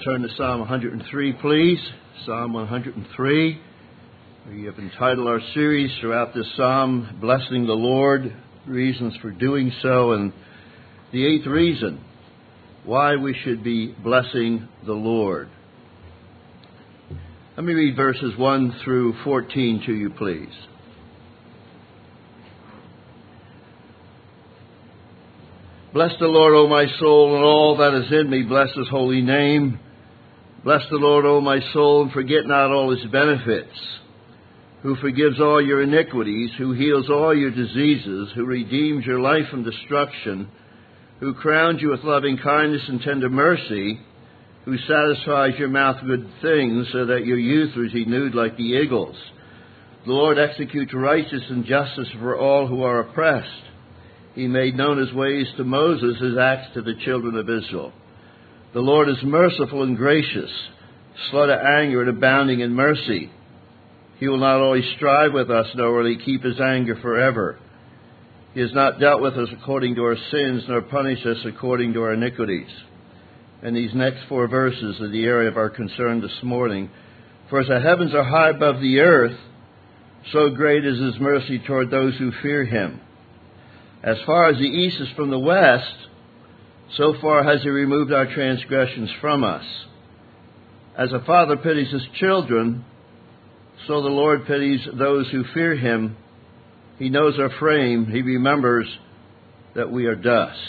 turn to Psalm 103, please. Psalm 103. We have entitled our series throughout this psalm, Blessing the Lord, Reasons for Doing So, and the eighth reason why we should be blessing the Lord. Let me read verses 1 through 14 to you, please. Bless the Lord, O my soul, and all that is in me. Bless His holy name. Bless the Lord, O my soul, and forget not all His benefits, who forgives all your iniquities, who heals all your diseases, who redeems your life from destruction, who crowns you with loving kindness and tender mercy, who satisfies your mouth with good things, so that your youth is renewed like the eagles. The Lord executes righteousness and justice for all who are oppressed. He made known His ways to Moses, His acts to the children of Israel. The Lord is merciful and gracious, slow to anger and abounding in mercy. He will not always strive with us, nor will He keep His anger forever. He has not dealt with us according to our sins, nor punished us according to our iniquities. And these next four verses are the area of our concern this morning. For as the heavens are high above the earth, so great is His mercy toward those who fear Him. As far as the east is from the west, so far has He removed our transgressions from us. As a father pities his children, so the Lord pities those who fear Him. He knows our frame. He remembers that we are dust.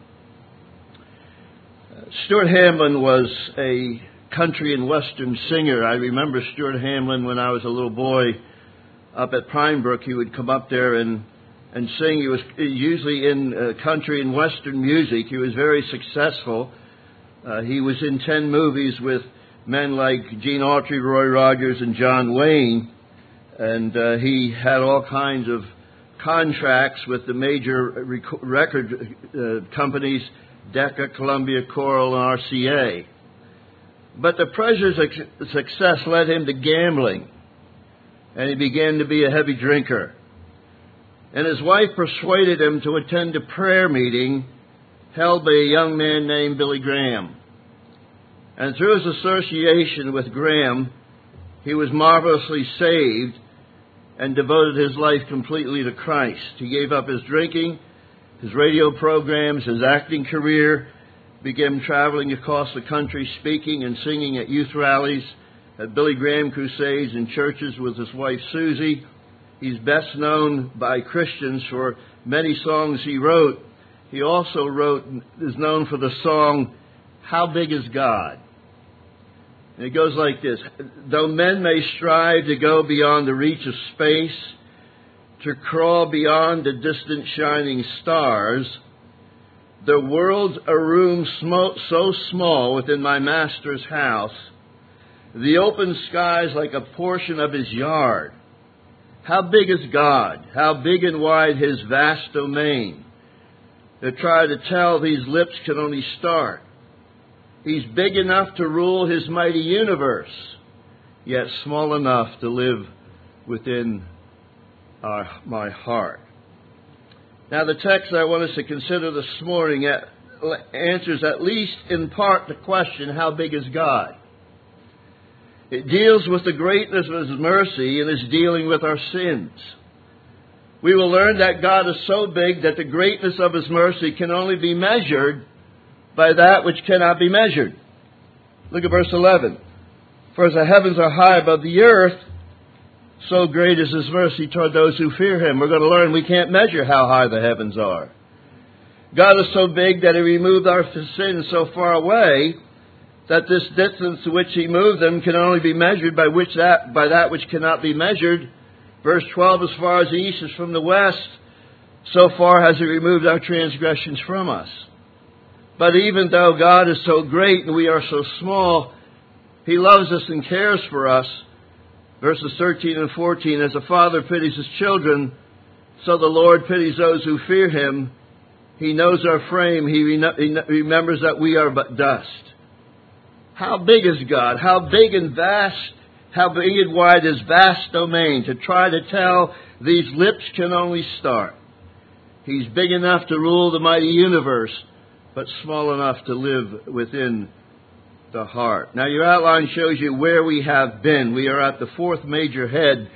Stuart Hamblen was a country and western singer. I remember Stuart Hamblen when I was a little boy up at Pine Brook. He would come up there and sing. He was usually in country and western music. He was very successful. He was in 10 movies with men like Gene Autry, Roy Rogers, and John Wayne. And he had all kinds of contracts with the major record companies, Decca, Columbia, Coral, and RCA. But the pressures of success led him to gambling, and he began to be a heavy drinker. And his wife persuaded him to attend a prayer meeting held by a young man named Billy Graham. And through his association with Graham, he was marvelously saved and devoted his life completely to Christ. He gave up his drinking, his radio programs, his acting career, began traveling across the country, speaking and singing at youth rallies, at Billy Graham crusades and churches with his wife Susie. He's best known by Christians for many songs he wrote. He also is known for the song, How Big Is God? And it goes like this. Though men may strive to go beyond the reach of space, to crawl beyond the distant shining stars, the world's a room so small within my Master's house, the open skies like a portion of His yard. How big is God? How big and wide His vast domain? To try to tell, these lips can only start. He's big enough to rule His mighty universe, yet small enough to live within my heart. Now, the text I want us to consider this morning answers at least in part the question, how big is God? It deals with the greatness of His mercy and is dealing with our sins. We will learn that God is so big that the greatness of His mercy can only be measured by that which cannot be measured. Look at verse 11. For as the heavens are high above the earth, so great is His mercy toward those who fear Him. We're going to learn we can't measure how high the heavens are. God is so big that He removed our sins so far away that this distance to which He moved them can only be measured by that which cannot be measured. Verse 12, as far as the east is from the west, so far has He removed our transgressions from us. But even though God is so great and we are so small, He loves us and cares for us. Verses 13 and 14, as a father pities his children, so the Lord pities those who fear Him. He knows our frame. He remembers that we are but dust. How big is God? How big and vast, how big and wide is vast domain? To try to tell, these lips can only start. He's big enough to rule the mighty universe, but small enough to live within the heart. Now your outline shows you where we have been. We are at the third major head.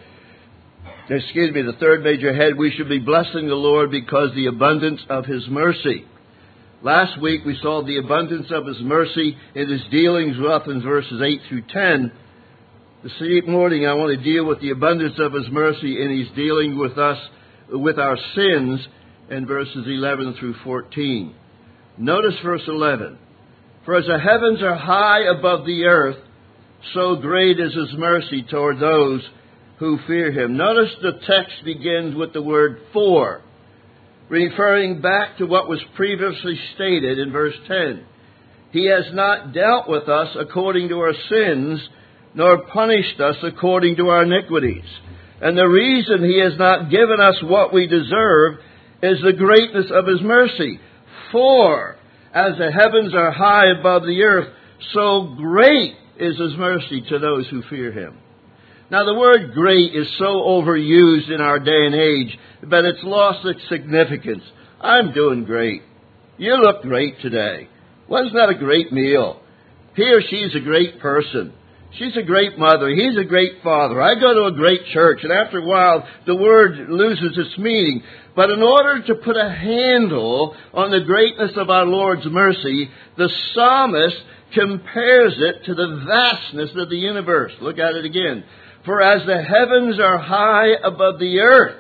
We should be blessing the Lord because the abundance of His mercy. Last week we saw the abundance of His mercy in His dealings with us in verses 8 through 10. This morning I want to deal with the abundance of His mercy in His dealing with us, with our sins, in verses 11 through 14. Notice verse 11. For as the heavens are high above the earth, so great is His mercy toward those who fear Him. Notice the text begins with the word for, referring back to what was previously stated in verse 10. He has not dealt with us according to our sins, nor punished us according to our iniquities. And the reason He has not given us what we deserve is the greatness of His mercy. For as the heavens are high above the earth, so great is His mercy to those who fear Him. Now the word great is so overused in our day and age, but it's lost its significance. I'm doing great. You look great today. Wasn't that a great meal? He or she's a great person. She's a great mother. He's a great father. I go to a great church, and after a while, the word loses its meaning. But in order to put a handle on the greatness of our Lord's mercy, the psalmist compares it to the vastness of the universe. Look at it again. For as the heavens are high above the earth,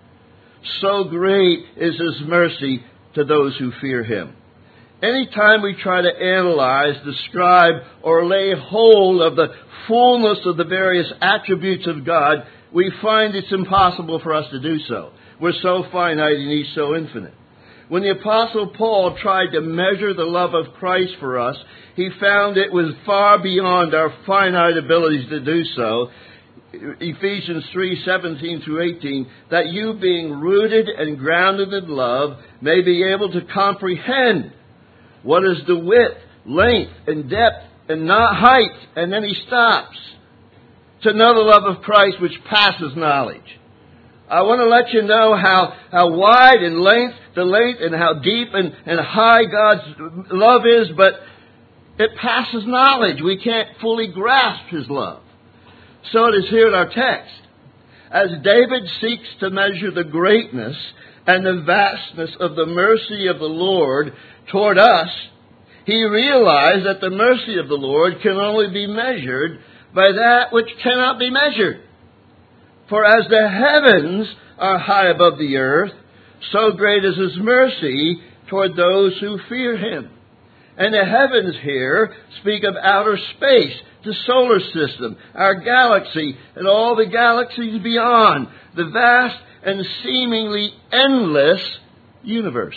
so great is His mercy to those who fear Him. Anytime we try to analyze, describe, or lay hold of the fullness of the various attributes of God, we find it's impossible for us to do so. We're so finite and He's so infinite. When the Apostle Paul tried to measure the love of Christ for us, he found it was far beyond our finite abilities to do so. Ephesians 3:17 through 18, that you being rooted and grounded in love may be able to comprehend what is the width, length, and depth, and not height. And then he stops. To know the love of Christ which passes knowledge. I want to let you know how wide and the length, and how deep and high God's love is, but it passes knowledge. We can't fully grasp His love. So it is here in our text. As David seeks to measure the greatness and the vastness of the mercy of the Lord toward us, he realized that the mercy of the Lord can only be measured by that which cannot be measured. For as the heavens are high above the earth, so great is His mercy toward those who fear Him. And the heavens here speak of outer space, the solar system, our galaxy, and all the galaxies beyond, the vast and seemingly endless universe.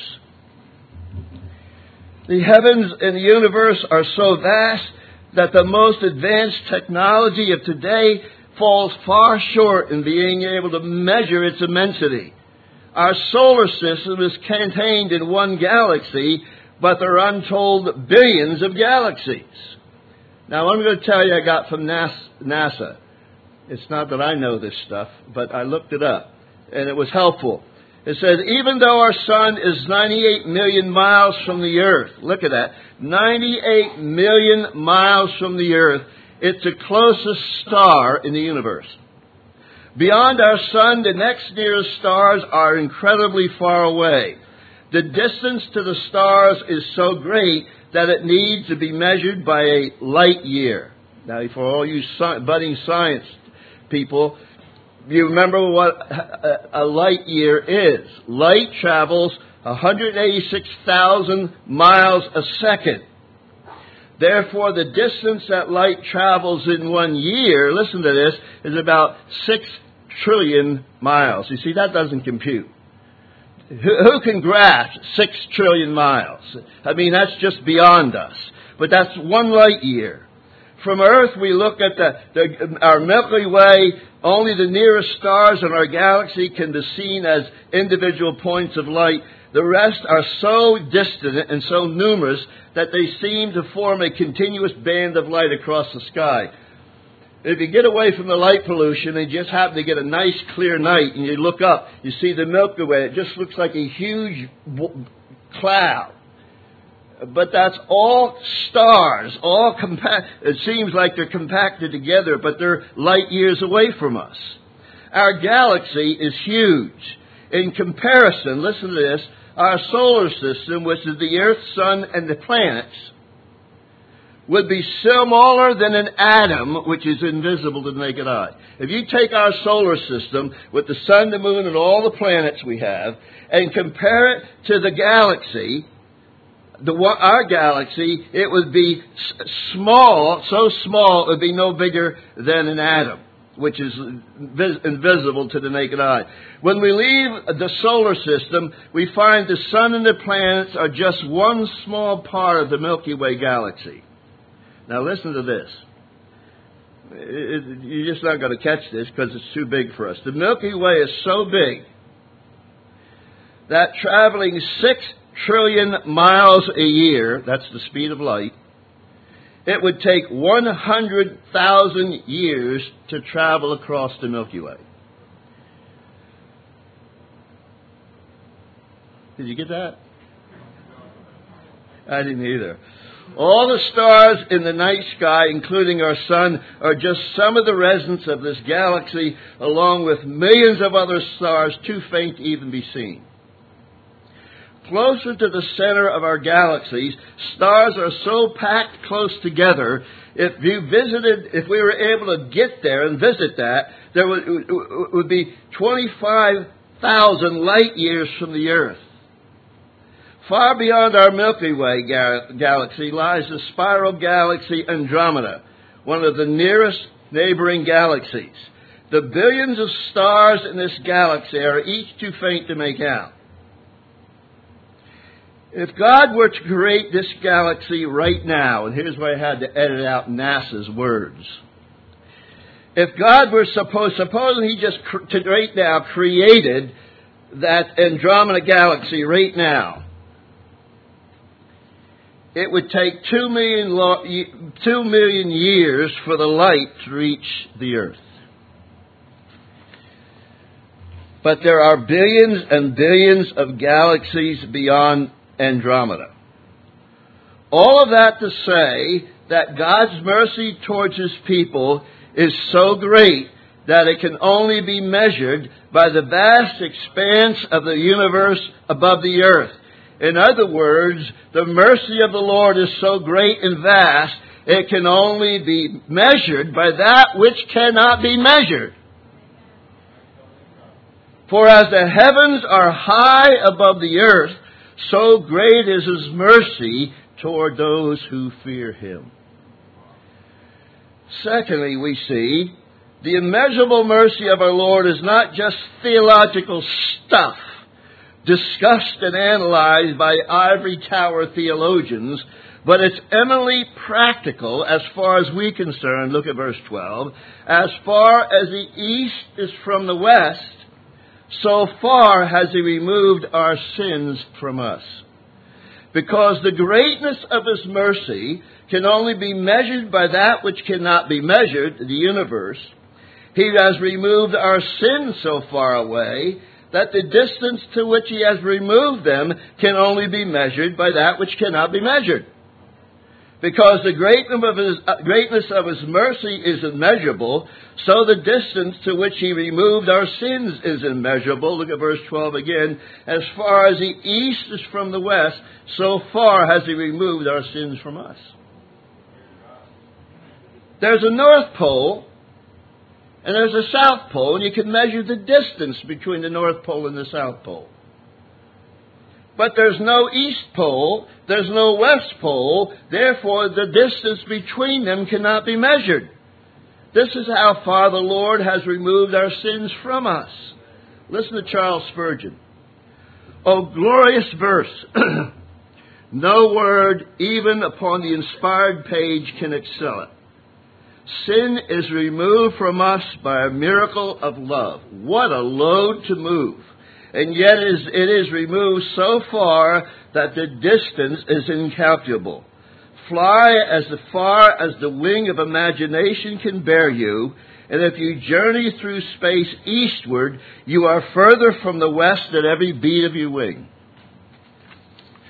The heavens and the universe are so vast that the most advanced technology of today falls far short in being able to measure its immensity. Our solar system is contained in one galaxy, but there are untold billions of galaxies. Now, I'm going to tell you I got from NASA. It's not that I know this stuff, but I looked it up, and it was helpful. It says, even though our sun is 98 million miles from the earth, look at that, 98 million miles from the earth, it's the closest star in the universe. Beyond our sun, the next nearest stars are incredibly far away. The distance to the stars is so great that it needs to be measured by a light year. Now, for all you budding science people, you remember what a light year is. Light travels 186,000 miles a second. Therefore, the distance that light travels in 1 year, listen to this, is about 6 trillion miles. You see, that doesn't compute. Who can grasp 6 trillion miles? I mean, that's just beyond us. But that's 1 light year. From Earth, we look at our Milky Way. Only the nearest stars in our galaxy can be seen as individual points of light. The rest are so distant and so numerous that they seem to form a continuous band of light across the sky. If you get away from the light pollution and you just happen to get a nice clear night and you look up, you see the Milky Way. It just looks like a huge cloud. But that's all stars, all it seems like they're compacted together, but they're light years away from us. Our galaxy is huge. In comparison, listen to this, our solar system, which is the Earth, Sun, and the planets, would be smaller than an atom, which is invisible to the naked eye. If you take our solar system with the sun, the moon, and all the planets we have, and compare it to the galaxy, our galaxy, it would be small, so small it would be no bigger than an atom, which is invisible to the naked eye. When we leave the solar system, we find the sun and the planets are just one small part of the Milky Way galaxy. Now listen to this. You're just not going to catch this because it's too big for us. The Milky Way is so big that traveling 6 trillion miles a year, that's the speed of light, it would take 100,000 years to travel across the Milky Way. Did you get that? I didn't either. All the stars in the night sky, including our sun, are just some of the residents of this galaxy, along with millions of other stars too faint to even be seen. Closer to the center of our galaxies, stars are so packed close together, if we were able to get there and visit that, there would be 25,000 light years from the Earth. Far beyond our Milky Way galaxy lies the spiral galaxy Andromeda, one of the nearest neighboring galaxies. The billions of stars in this galaxy are each too faint to make out. If God were to create this galaxy right now, and here's where I had to edit out NASA's words. If God were supposing He just right now created that Andromeda galaxy right now, it would take 2 million years for the light to reach the Earth. But there are billions and billions of galaxies beyond Andromeda. All of that to say that God's mercy towards His people is so great that it can only be measured by the vast expanse of the universe above the earth. In other words, the mercy of the Lord is so great and vast, it can only be measured by that which cannot be measured. For as the heavens are high above the earth, so great is His mercy toward those who fear Him. Secondly, we see the immeasurable mercy of our Lord is not just theological stuff discussed and analyzed by ivory tower theologians, but it's eminently practical as far as we're concerned. Look at verse 12. As far as the east is from the west, so far has He removed our sins from us. Because the greatness of His mercy can only be measured by that which cannot be measured, the universe, He has removed our sins so far away that the distance to which He has removed them can only be measured by that which cannot be measured. Because the greatness of His mercy is immeasurable, so the distance to which He removed our sins is immeasurable. Look at verse 12 again. As far as the east is from the west, so far has He removed our sins from us. There's a North Pole and there's a South Pole, and you can measure the distance between the North Pole and the South Pole. But there's no East Pole, there's no West Pole, therefore the distance between them cannot be measured. This is how far the Lord has removed our sins from us. Listen to Charles Spurgeon. Oh, glorious verse! No word, even upon the inspired page, can excel it. Sin is removed from us by a miracle of love. What a load to move. And yet it is removed so far that the distance is incalculable. Fly as far as the wing of imagination can bear you, and if you journey through space eastward, you are further from the west at every beat of your wing.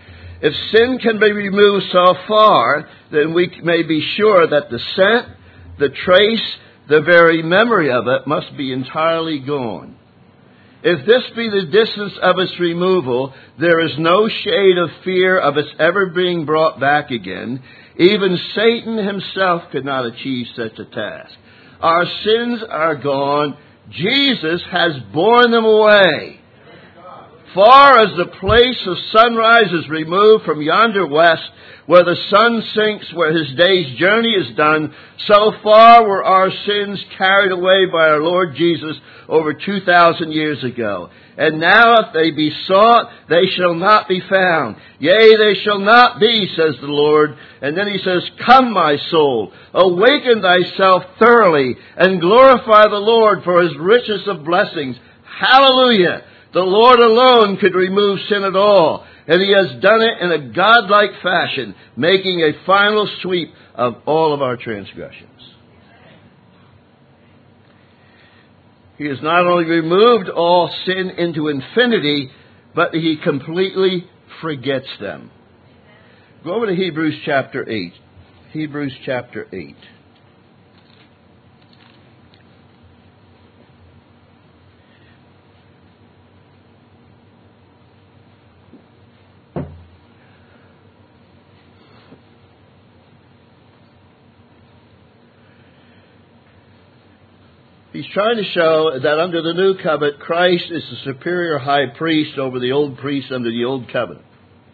If sin can be removed so far, then we may be sure that the scent, the trace, the very memory of it must be entirely gone. If this be the distance of its removal, there is no shade of fear of its ever being brought back again. Even Satan himself could not achieve such a task. Our sins are gone. Jesus has borne them away. Far as the place of sunrise is removed from yonder west, where the sun sinks, where his day's journey is done, so far were our sins carried away by our Lord Jesus over 2,000 years ago. And now if they be sought, they shall not be found. Yea, they shall not be, says the Lord. And then he says, Come, my soul, awaken thyself thoroughly, and glorify the Lord for his richest of blessings. Hallelujah! The Lord alone could remove sin at all, and he has done it in a godlike fashion, making a final sweep of all of our transgressions. He has not only removed all sin into infinity, but he completely forgets them. Go over to Hebrews chapter 8. Hebrews chapter 8. He's trying to show that under the new covenant, Christ is the superior high priest over the old priest under the old covenant.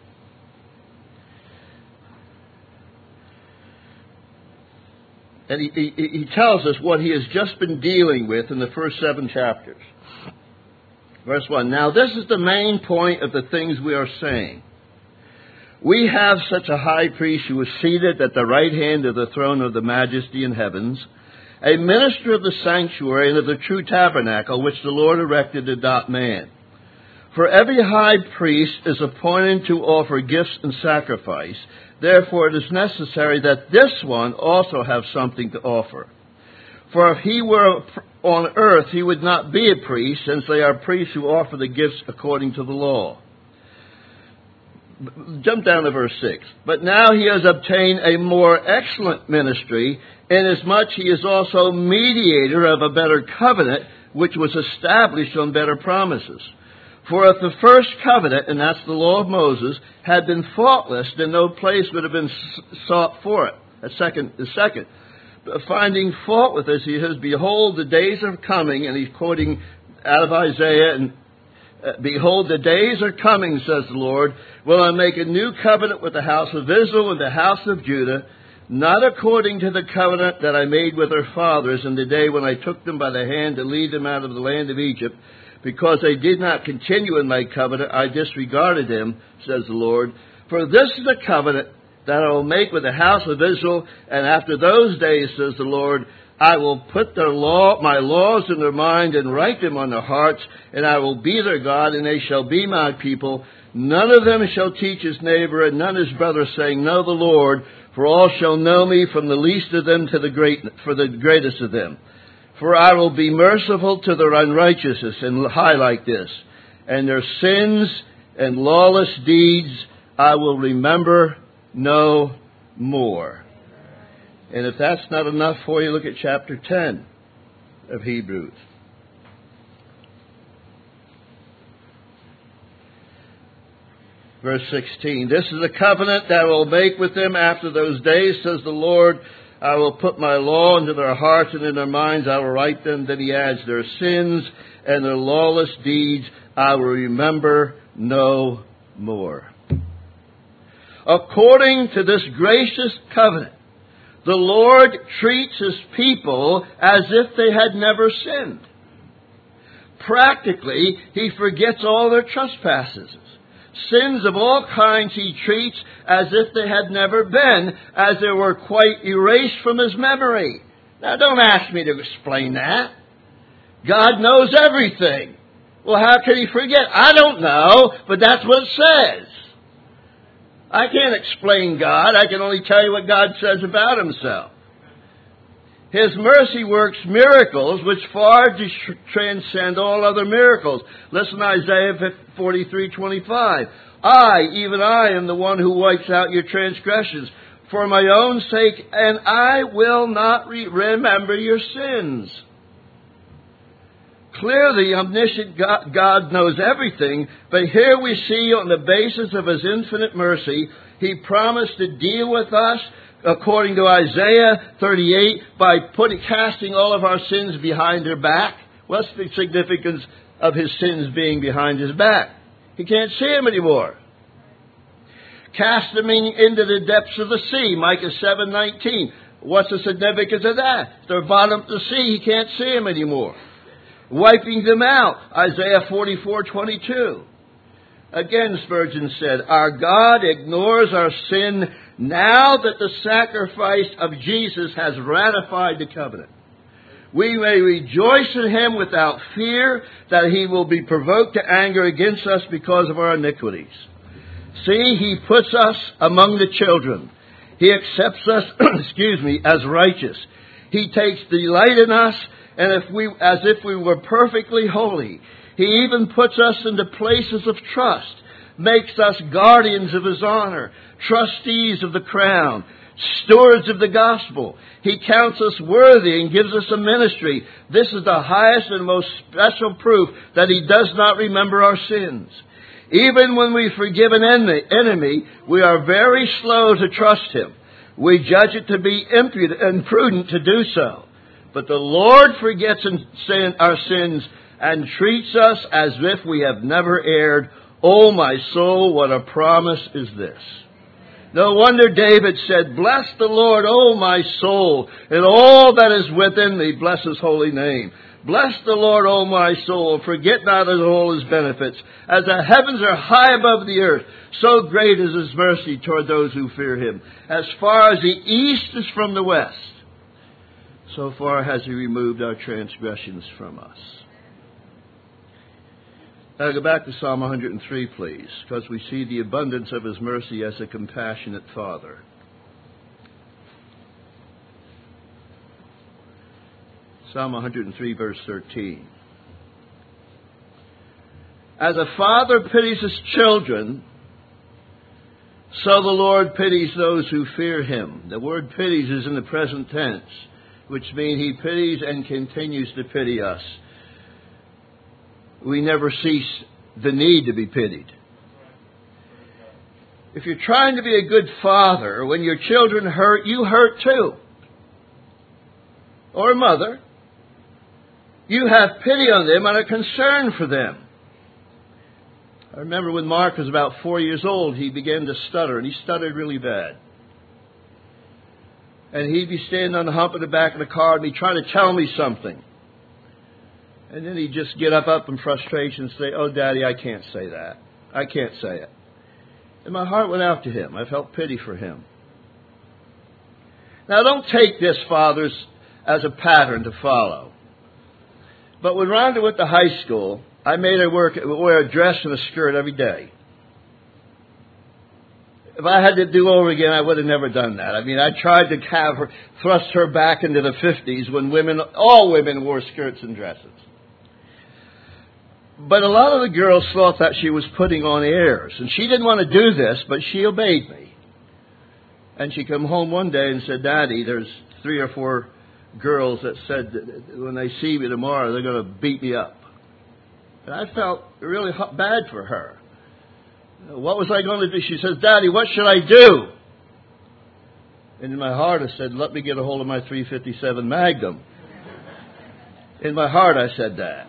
And he tells us what he has just been dealing with in the first 7 chapters. Verse 1, Now this is the main point of the things we are saying. We have such a high priest who is seated at the right hand of the throne of the majesty in heavens, a minister of the sanctuary and of the true tabernacle which the Lord erected to adopt man. For every high priest is appointed to offer gifts and sacrifice. Therefore it is necessary that this one also have something to offer. For if he were on earth, he would not be a priest, since they are priests who offer the gifts according to the law. Jump down to verse 6. But now he has obtained a more excellent ministry, inasmuch he is also mediator of a better covenant, which was established on better promises. For if the first covenant, and that's the law of Moses, had been faultless, then no place would have been sought for it. The second. But finding fault with this, he says, Behold, the days are coming, and he's quoting out of Isaiah, and Behold, the days are coming, says the Lord, when I make a new covenant with the house of Israel and the house of Judah, not according to the covenant that I made with their fathers in the day when I took them by the hand to lead them out of the land of Egypt. Because they did not continue in my covenant, I disregarded them, says the Lord. For this is the covenant that I will make with the house of Israel, and after those days, says the Lord, I will put my laws in their mind and write them on their hearts, and I will be their God, and they shall be my people. None of them shall teach his neighbor, and none his brother, saying, Know the Lord, for all shall know me, from the least of them to the greatest of them. For I will be merciful to their unrighteousness, and highlight this, and their sins and lawless deeds I will remember no more. And if that's not enough for you, look at chapter 10 of Hebrews. Verse 16, This is a covenant that I will make with them after those days, says the Lord. I will put my law into their hearts, and in their minds I will write them. Then he adds, Their sins and their lawless deeds I will remember no more. According to this gracious covenant, the Lord treats his people as if they had never sinned. Practically, he forgets all their trespasses. Sins of all kinds he treats as if they had never been, as they were quite erased from his memory. Now, don't ask me to explain that. God knows everything. Well, how can he forget? I don't know, but that's what it says. I can't explain God. I can only tell you what God says about himself. His mercy works miracles which far transcend all other miracles. Listen to Isaiah 43:25. I, even I, am the one who wipes out your transgressions for my own sake, and I will not remember your sins. Clearly, omniscient God knows everything, but here we see on the basis of His infinite mercy, He promised to deal with us, according to Isaiah 38, by casting all of our sins behind their back. What's the significance of His sins being behind His back? He can't see them anymore. Cast them into the depths of the sea, Micah 7:19. What's the significance of that? They're bottom of the sea, He can't see them anymore. Wiping them out, Isaiah 44:22. Again, Spurgeon said, our God ignores our sin now that the sacrifice of Jesus has ratified the covenant. We may rejoice in Him without fear that He will be provoked to anger against us because of our iniquities. See, He puts us among the children. He accepts us, as righteous. He takes delight in us, and as if we were perfectly holy. He even puts us into places of trust, makes us guardians of His honor, trustees of the crown, stewards of the gospel. He counts us worthy and gives us a ministry. This is the highest and most special proof that He does not remember our sins. Even when we forgive an enemy, we are very slow to trust Him. We judge it to be imprudent to do so. But the Lord forgets our sins and treats us as if we have never erred. Oh, my soul, what a promise is this. No wonder David said, bless the Lord, O my soul, and all that is within me, bless His holy name. Bless the Lord, O my soul, forget not all His benefits. As the heavens are high above the earth, so great is His mercy toward those who fear Him. As far as the east is from the west, so far has He removed our transgressions from us. Now go back to Psalm 103, please, because we see the abundance of His mercy as a compassionate Father. Psalm 103, verse 13. As a father pities his children, so the Lord pities those who fear Him. The word pities is in the present tense, which means He pities and continues to pity us. We never cease the need to be pitied. If you're trying to be a good father, when your children hurt, you hurt too. Or mother. You have pity on them and a concern for them. I remember when Mark was about 4 years old, he began to stutter, and he stuttered really bad. And he'd be standing on the hump of the back of the car and be trying to tell me something. And then he'd just get up in frustration and say, oh, Daddy, I can't say that. I can't say it. And my heart went out to him. I felt pity for him. Now, don't take this, fathers, as a pattern to follow. But when Rhonda went to high school, I made her wear a dress and a skirt every day. If I had to do over again, I would have never done that. I mean, I tried to have her, thrust her back into the 50s when all women wore skirts and dresses. But a lot of the girls thought that she was putting on airs. And she didn't want to do this, but she obeyed me. And she came home one day and said, Daddy, there's 3 or 4 girls that said that when they see me tomorrow, they're going to beat me up. And I felt really bad for her. What was I going to do? She says, Daddy, what should I do? And in my heart I said, let me get a hold of my .357 Magnum. In my heart I said that.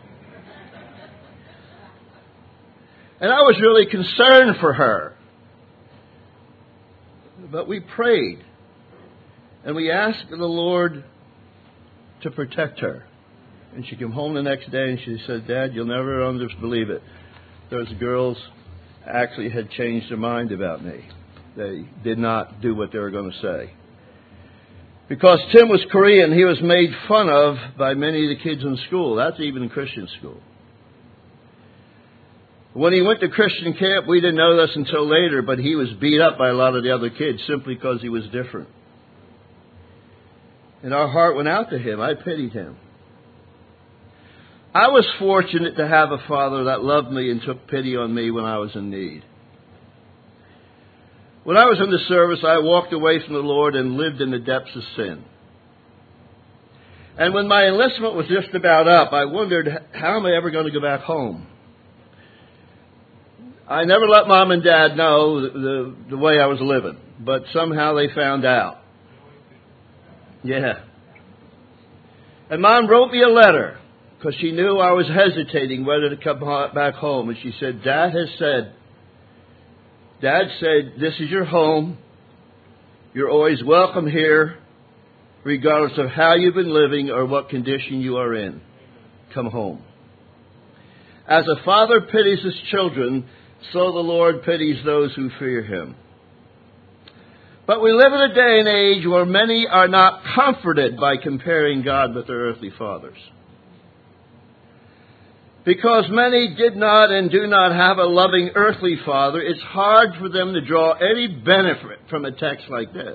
And I was really concerned for her. But we prayed. And we asked the Lord to protect her. And she came home the next day and she said, Dad, you'll never believe it. Those girls actually had changed their mind about me. They did not do what they were going to say. Because Tim was Korean, he was made fun of by many of the kids in school. That's even in Christian school. When he went to Christian camp, we didn't know this until later, but he was beat up by a lot of the other kids simply because he was different. And our heart went out to him. I pitied him. I was fortunate to have a father that loved me and took pity on me when I was in need. When I was in the service, I walked away from the Lord and lived in the depths of sin. And when my enlistment was just about up, I wondered, how am I ever going to go back home? I never let Mom and Dad know the way I was living, but somehow they found out. Yeah. And Mom wrote me a letter because she knew I was hesitating whether to come back home. And she said, Dad said, this is your home. You're always welcome here, regardless of how you've been living or what condition you are in. Come home. As a father pities his children, so the Lord pities those who fear him. But we live in a day and age where many are not comforted by comparing God with their earthly fathers. Because many did not and do not have a loving earthly father, it's hard for them to draw any benefit from a text like this.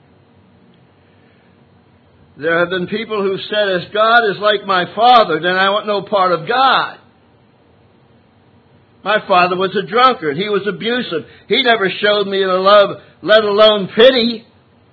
There have been people who said, if God is like my father, then I want no part of God. My father was a drunkard. He was abusive. He never showed me the love, let alone pity.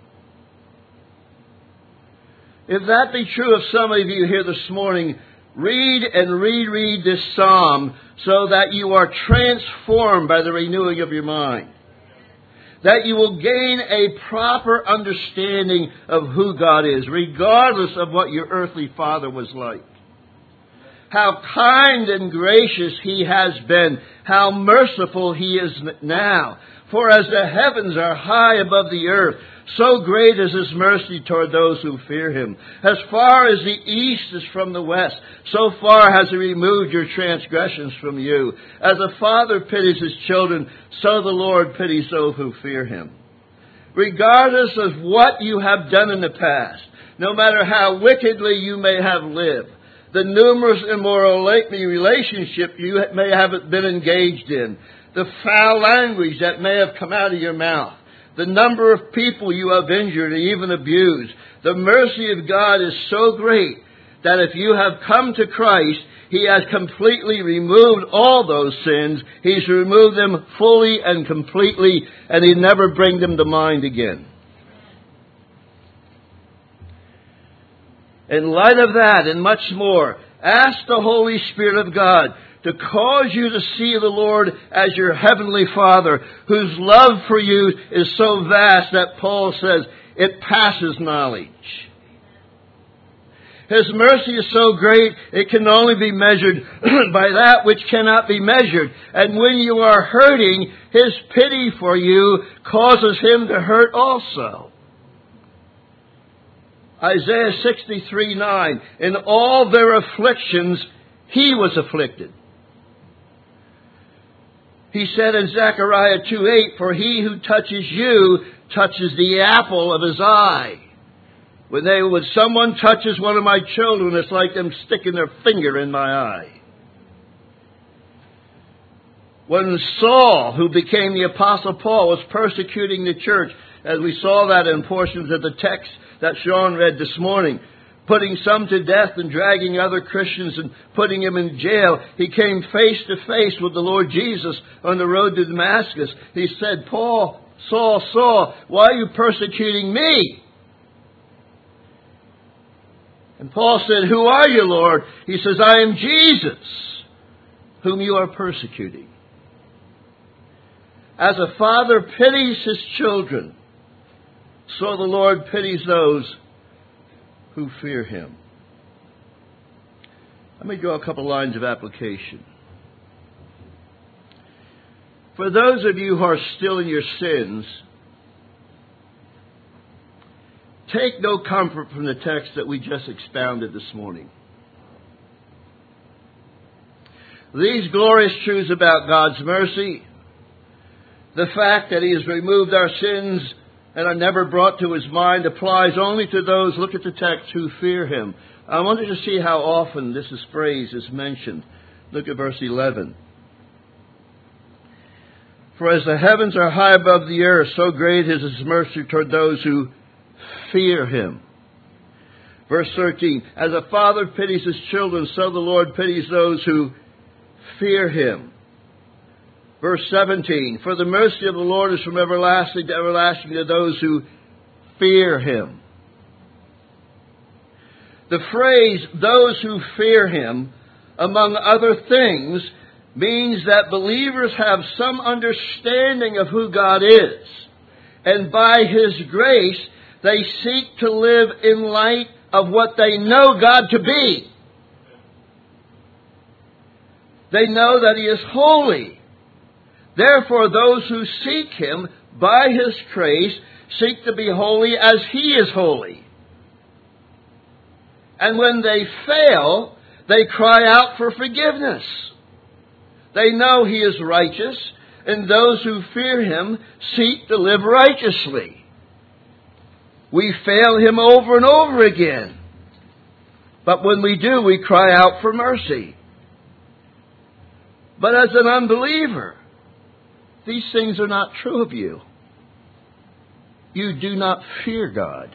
If that be true of some of you here this morning, read and reread this psalm so that you are transformed by the renewing of your mind. That you will gain a proper understanding of who God is, regardless of what your earthly father was like. How kind and gracious He has been. How merciful He is now. For as the heavens are high above the earth, so great is His mercy toward those who fear Him. As far as the east is from the west, so far has He removed your transgressions from you. As a father pities his children, so the Lord pities those who fear Him. Regardless of what you have done in the past, no matter how wickedly you may have lived, the numerous immoral relationships you may have been engaged in, the foul language that may have come out of your mouth, the number of people you have injured and even abused, the mercy of God is so great that if you have come to Christ, He has completely removed all those sins. He's removed them fully and completely, and He never bring them to mind again. In light of that and much more, ask the Holy Spirit of God to cause you to see the Lord as your heavenly Father, whose love for you is so vast that Paul says it passes knowledge. His mercy is so great it can only be measured by that which cannot be measured. And when you are hurting, His pity for you causes Him to hurt also. Isaiah 63:9, in all their afflictions, He was afflicted. He said in Zechariah 2:8, for He who touches you touches the apple of His eye. When someone touches one of my children, it's like them sticking their finger in my eye. When Saul, who became the Apostle Paul, was persecuting the church, as we saw that in portions of the text that Sean read this morning, putting some to death and dragging other Christians and putting them in jail, he came face to face with the Lord Jesus on the road to Damascus. He said, Paul, Saul, Saul, why are you persecuting me? And Paul said, who are you, Lord? He says, I am Jesus, whom you are persecuting. As a father pities his children, so the Lord pities those who fear Him. Let me draw a couple lines of application. For those of you who are still in your sins, take no comfort from the text that we just expounded this morning. These glorious truths about God's mercy, the fact that He has removed our sins and are never brought to His mind, applies only to those, look at the text, who fear Him. I wanted to see how often this phrase is mentioned. Look at verse 11. For as the heavens are high above the earth, so great is His mercy toward those who fear Him. Verse 13. As a father pities his children, so the Lord pities those who fear Him. Verse 17, for the mercy of the Lord is from everlasting to everlasting to those who fear Him. The phrase, those who fear Him, among other things, means that believers have some understanding of who God is. And by His grace, they seek to live in light of what they know God to be. They know that He is holy. Therefore, those who seek Him by His grace seek to be holy as He is holy. And when they fail, they cry out for forgiveness. They know He is righteous, and those who fear Him seek to live righteously. We fail Him over and over again. But when we do, we cry out for mercy. But as an unbeliever, these things are not true of you. You do not fear God.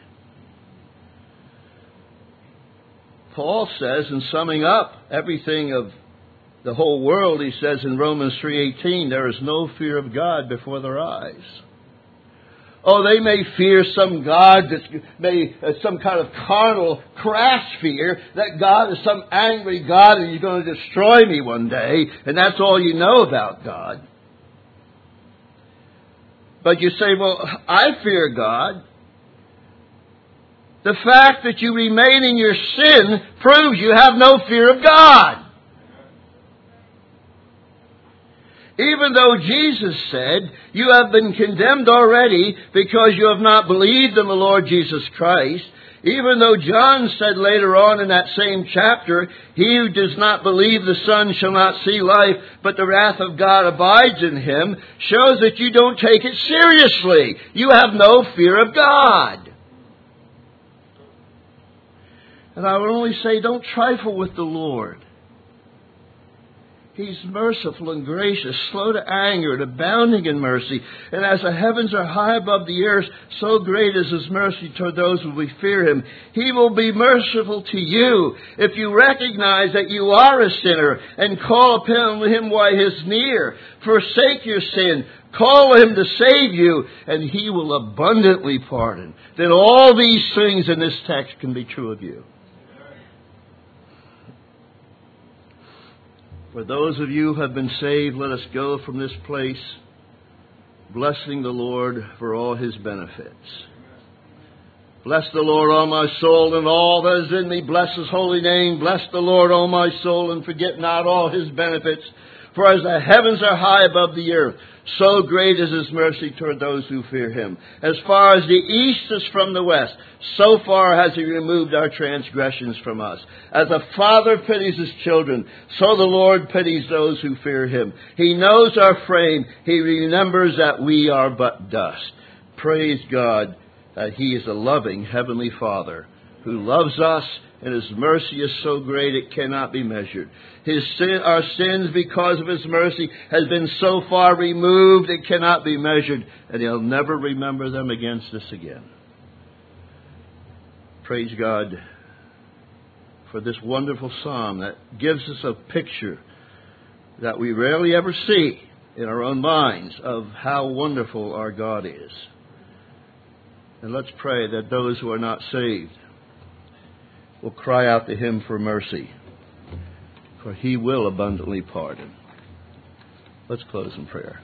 Paul says, in summing up everything of the whole world, he says in Romans 3:18, there is no fear of God before their eyes. Oh, they may fear some God that's some kind of carnal, crass fear, that God is some angry God and He's going to destroy me one day, and that's all you know about God. But you say, well, I fear God. The fact that you remain in your sin proves you have no fear of God. Even though Jesus said, you have been condemned already because you have not believed in the Lord Jesus Christ. Even though John said later on in that same chapter, he who does not believe the Son shall not see life, but the wrath of God abides in him, shows that you don't take it seriously. You have no fear of God. And I would only say, don't trifle with the Lord. He's merciful and gracious, slow to anger, and abounding in mercy. And as the heavens are high above the earth, so great is His mercy toward those who fear Him. He will be merciful to you if you recognize that you are a sinner and call upon Him while He is near. Forsake your sin. Call Him to save you, and He will abundantly pardon. Then all these things in this text can be true of you. For those of you who have been saved, let us go from this place blessing the Lord for all His benefits. Bless the Lord, O my soul, and all that is in me. Bless His holy name. Bless the Lord, O my soul, and forget not all His benefits. For as the heavens are high above the earth, so great is His mercy toward those who fear Him. As far as the east is from the west, so far has He removed our transgressions from us. As a father pities his children, so the Lord pities those who fear Him. He knows our frame. He remembers that we are but dust. Praise God that He is a loving Heavenly Father who loves us, and His mercy is so great it cannot be measured. Our sins, because of His mercy, has been so far removed it cannot be measured, and He'll never remember them against us again. Praise God for this wonderful psalm that gives us a picture that we rarely ever see in our own minds of how wonderful our God is. And let's pray that those who are not saved will cry out to Him for mercy, for He will abundantly pardon. Let's close in prayer.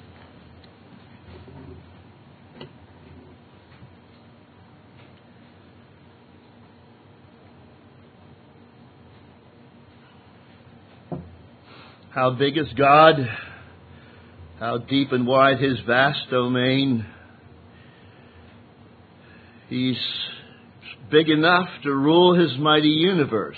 How big is God? How deep and wide His vast domain? He's big enough to rule His mighty universe,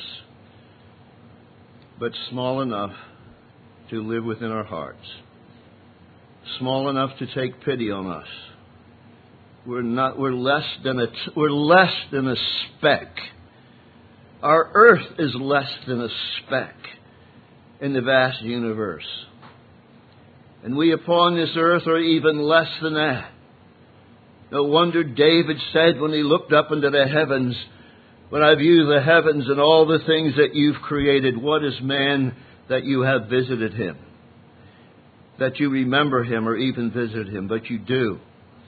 but small enough to live within our hearts. Small enough to take pity on us. We're less than a speck. Our earth is less than a speck in the vast universe. And we upon this earth are even less than that. No wonder David said when he looked up into the heavens, when I view the heavens and all the things that You've created, what is man that You have visited him? that you remember him or even visit him, but you do.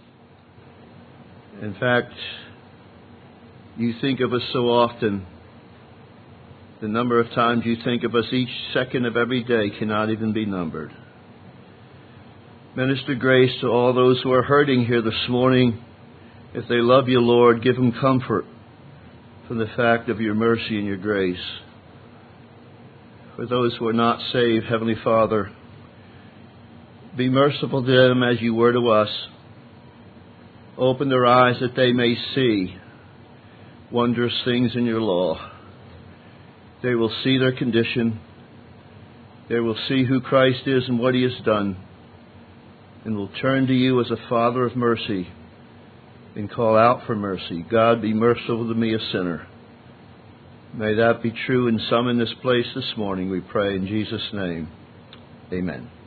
In fact, you think of us so often. The number of times you think of us each second of every day cannot even be numbered. Minister grace to all those who are hurting here this morning. If they love you, Lord, give them comfort from the fact of your mercy and your grace. For those who are not saved, Heavenly Father, be merciful to them as you were to us. Open their eyes that they may see wondrous things in your law. They will see their condition. They will see who Christ is and what he has done, and will turn to you as a Father of mercy and call out for mercy. God, be merciful to me, a sinner. May that be true in some in this place this morning, we pray in Jesus' name. Amen.